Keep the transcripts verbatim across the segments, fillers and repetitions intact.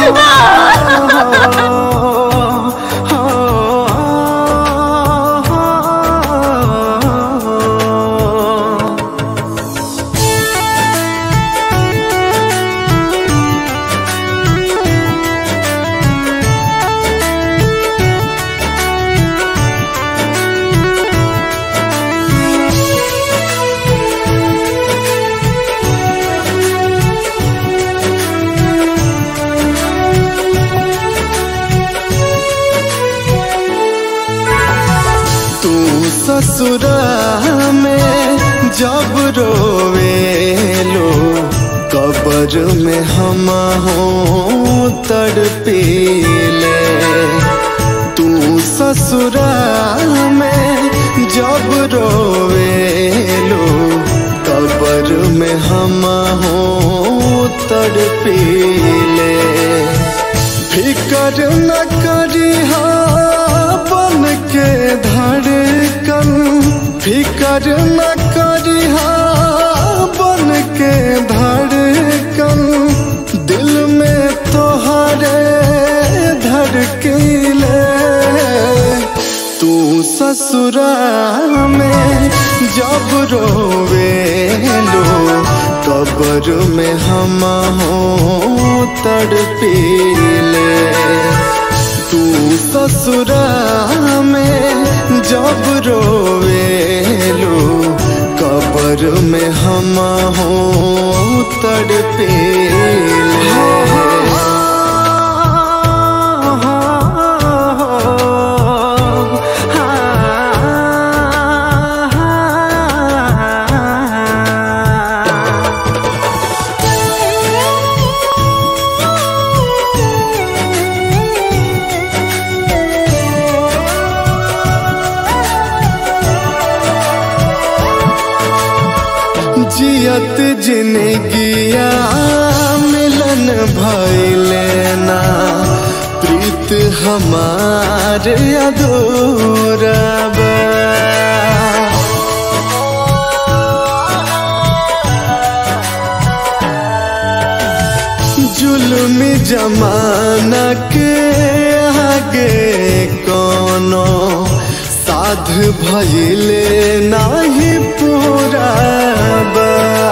ससुरा में जब रोवेलो कब्र में हम हो तड़पीले। तू ससुरा में जब रोवेलो कब्र में हम हो तड़पीले। फिकर न करी बन के धड़कन, फिकर न करी बन के धड़कन, दिल में तोहरे धड़कीले। तू ससुरा में जब रोवेलो कब्र में हम हो तड़पीले। तू ससुरा में जब रोवेलो कब्र में हम हो तड़पीले। जियत जिंदगिया मिलन भइले ना, प्रीत हमार अधूरा बा। जुल्मी जमाना के आगे कोनो साध भइले नाही पूरा बा।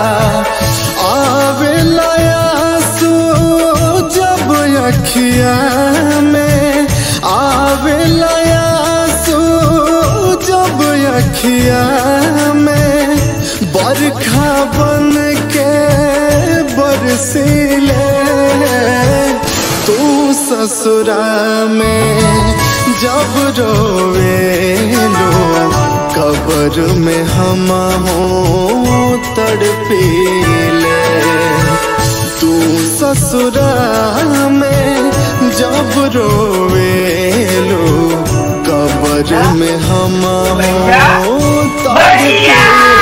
आवेला आंसू जब अखिया में, आवेला आंसू जब अखिया में, बरखा बन के बरसीले। तू ससुरा में जब रोवेलो कब्र में हम हो तड़पीले। तू ससुरा में जब रोवेलो कब्र में हम हो तड़पीले।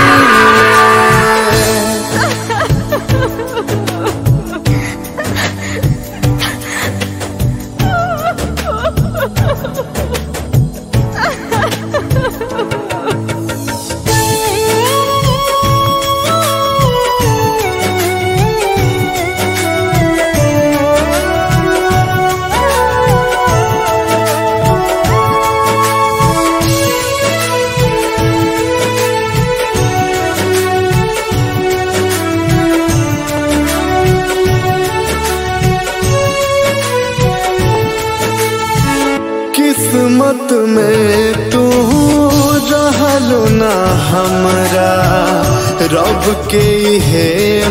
किस्मत में तू रहलो ना हमरा, रब के है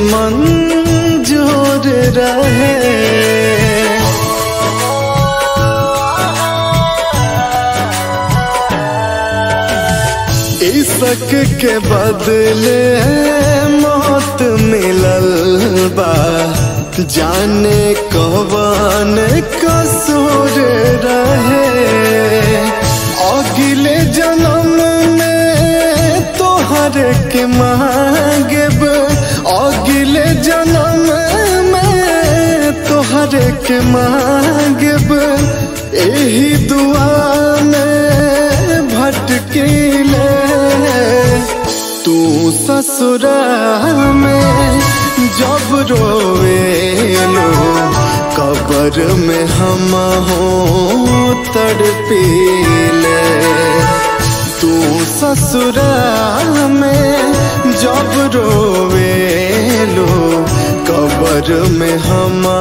मंजूर रहे। इश्क के बदले मौत मिलल बा, जाने कौन कसूर रहे। अगले जन्म में तोहरे के मांगब, अगले जन्म में तोहरे के मांगब, यही दुआ में भटकीले। तू ससुरा में जब रोवेलो कब्र कबर में हम हो तड़पीले। तू ससुराल में जब रोवेलो कबर में हम